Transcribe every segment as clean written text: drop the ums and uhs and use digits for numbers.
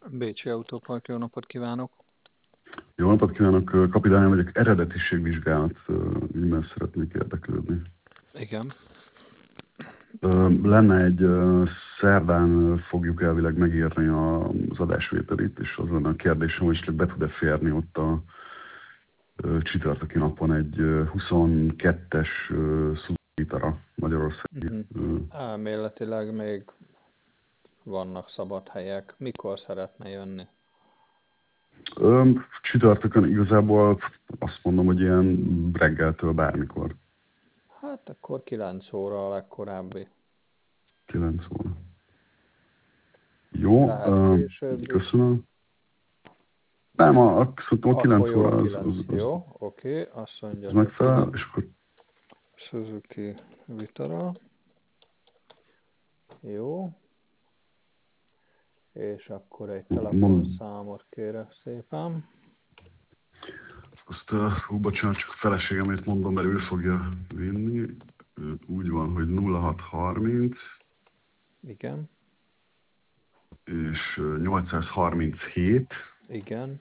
Bécsi Autópark, jó napot kívánok! Jó napot kívánok, kapitány vagyok, eredetiségvizsgálat ügyben szeretnék érdeklődni. Igen. Lenne szerdán fogjuk elvileg megírni az adásvételit, és azon a kérdésem, hogy csak be tud-e férni ott a csütörtöki napon egy 22-es Suzuki Vitara magyarországi. Elméletileg még vannak szabad helyek. Mikor szeretne jönni? Csütörtökön igazából azt mondom, hogy ilyen reggeltől bármikor. Hát akkor 9 óra a legkorábbi. 9 óra. Jó, Lehet később is. köszönöm. Nem, szerintem a 9 Akkor óra jó, az 9. Jó, oké. Azt mondja, megfelel, és akkor Suzuki Vitara. Jó. És akkor egy telefonszámot kérek szépen. Azt, bocsánat, csak a feleségemért mondom, mert ő fogja vinni. Úgy van, hogy 0630 Igen. és 837 Igen.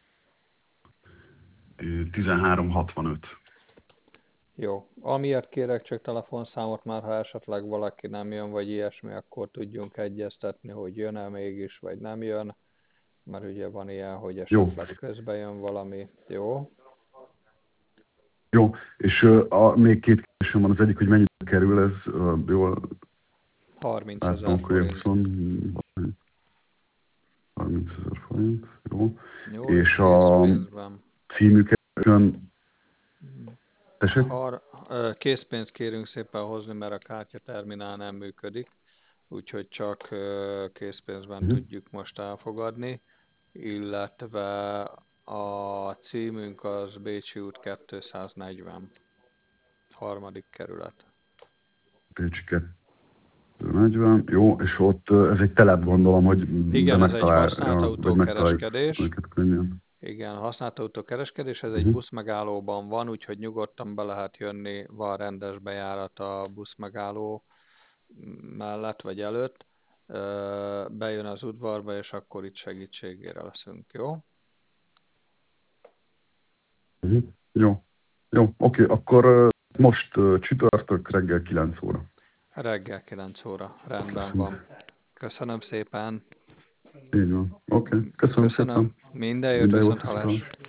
1365. Jó. Amiért kérek csak telefonszámot, már ha esetleg valaki nem jön, vagy ilyesmi, akkor tudjunk egyeztetni, hogy jön-e mégis, vagy nem jön. Mert ugye van ilyen, hogy esetleg közben jön valami. Jó? Jó, és még két kérdésem van. Az egyik, hogy mennyibe kerül ez? Jól 30 láttam, 000 akkor forint. 30 000 forint. Jó. Jó, És a címüket készpénzt kérünk szépen hozni, mert a kártyaterminál nem működik, úgyhogy csak készpénzben tudjuk most elfogadni, illetve a címünk az Bécsi út 240, harmadik kerület. Bécsi 240, jó, és ott ez egy telep, gondolom, hogy igen, ez egy használt autókereskedés. Igen, használt autókereskedés, ez egy buszmegállóban van, úgyhogy nyugodtan be lehet jönni, van rendes bejárat a buszmegálló mellett vagy előtt, bejön az udvarba, és akkor itt segítségére leszünk, jó? Jó, oké, akkor most csütörtök reggel 9 óra. Reggel 9 óra, rendben van. Köszönöm szépen. Így van, oké, köszönöm szépen. Minden jót, viszonthallásra.